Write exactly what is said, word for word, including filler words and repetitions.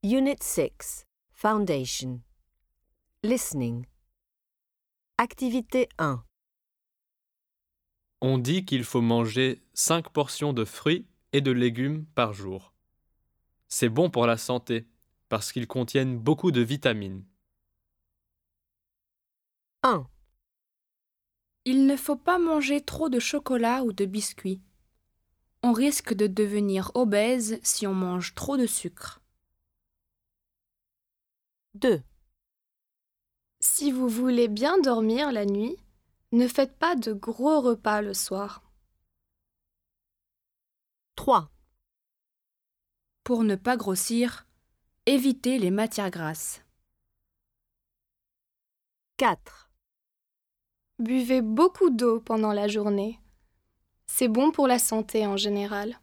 Unit six, Foundation. Listening. Activité un. On dit qu'il faut manger cinq portions de fruits et de légumes par jour. C'est bon pour la santé parce qu'ils contiennent beaucoup de vitamines. un. Il ne faut pas manger trop de chocolat ou de biscuits. On risque de devenir obèse si on mange trop de sucre. deux. Si vous voulez bien dormir la nuit, ne faites pas de gros repas le soir. trois. Pour ne pas grossir, évitez les matières grasses. quatre. Buvez beaucoup d'eau pendant la journée. C'est bon pour la santé en général.